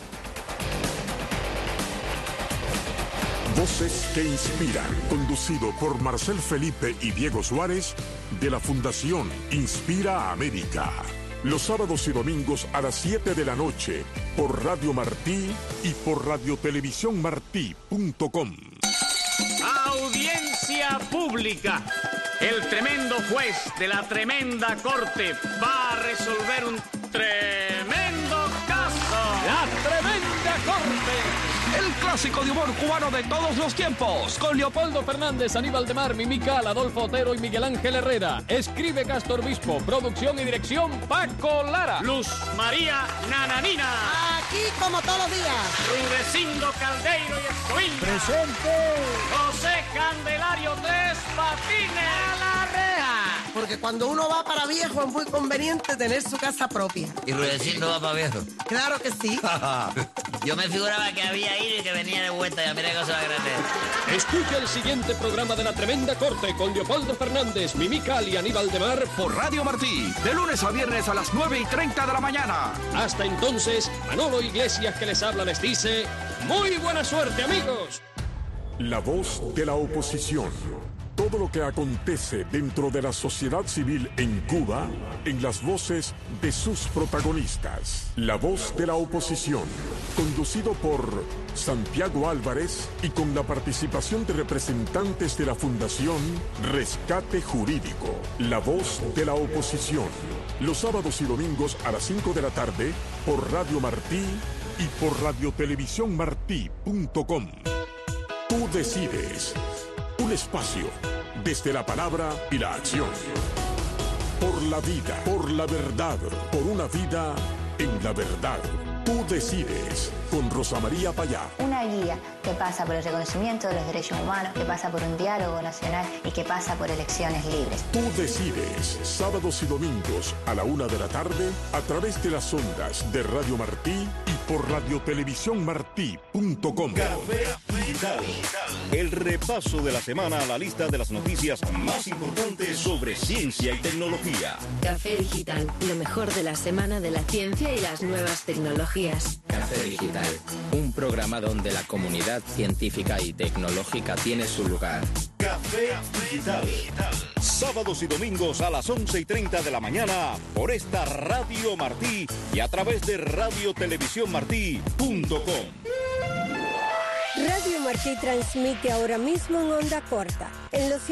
Voces que inspiran, conducido por Marcel Felipe y Diego Suárez, de la Fundación Inspira América. Los sábados y domingos a las 7 de la noche por Radio Martí y por radiotelevisiónmartí.com. Audiencia pública. El tremendo juez de la tremenda corte va a resolver un tremendo caso. La tremenda corte. El clásico de humor cubano de todos los tiempos. Con Leopoldo Fernández, Aníbal de Mar, Mimical, Adolfo Otero y Miguel Ángel Herrera. Escribe Castro Obispo. Producción y dirección Paco Lara. Luz María Nananina. Aquí como todos los días. Rudecindo Caldeiro y Escoilla. Presente. José Candelario Tres Patines. A la reja. Porque cuando uno va para viejo es muy conveniente tener su casa propia. ¿Y Rudecindo va para viejo? Claro que sí. Yo me figuraba que había ido y que venía de vuelta. Ya mira qué cosa grande. Escucha el siguiente programa de La Tremenda Corte con Leopoldo Fernández, Mimical y Aníbal de Mar por Radio Martí. De lunes a viernes a las 9:30 de la mañana. Hasta entonces, Manolo Iglesias que les habla les dice: ¡muy buena suerte, amigos! La voz de la oposición. Todo lo que acontece dentro de la sociedad civil en Cuba, en las voces de sus protagonistas. La voz de la oposición, conducido por Santiago Álvarez y con la participación de representantes de la Fundación Rescate Jurídico. La voz de la oposición, los sábados y domingos a las 5 de la tarde por Radio Martí y por radiotelevisiónmartí.com. Tú decides. Un espacio desde la palabra y la acción. Por la vida, por la verdad, por una vida en la verdad. Tú decides, con Rosa María Payá. Una guía que pasa por el reconocimiento de los derechos humanos, que pasa por un diálogo nacional y que pasa por elecciones libres. Tú decides, sábados y domingos a la 1 de la tarde, a través de las ondas de Radio Martí y por radiotelevisiónmartí.com. Café Digital. El repaso de la semana a la lista de las noticias más importantes sobre ciencia y tecnología. Café Digital, lo mejor de la semana de la ciencia y las nuevas tecnologías. Café Digital, un programa donde la comunidad científica y tecnológica tiene su lugar. Café Digital. Sábados y domingos a las 11:30 de la mañana por esta Radio Martí y a través de radiotelevisiónmartí.com. Radio Martí transmite ahora mismo en onda corta, en los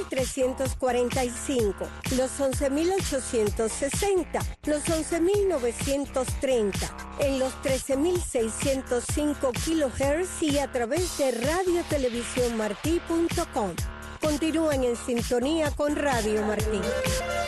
7.345, los 11.860, los 11.930, en los 13.605 kHz y a través de radiotelevisiónmartí.com. Continúen en sintonía con Radio Martí.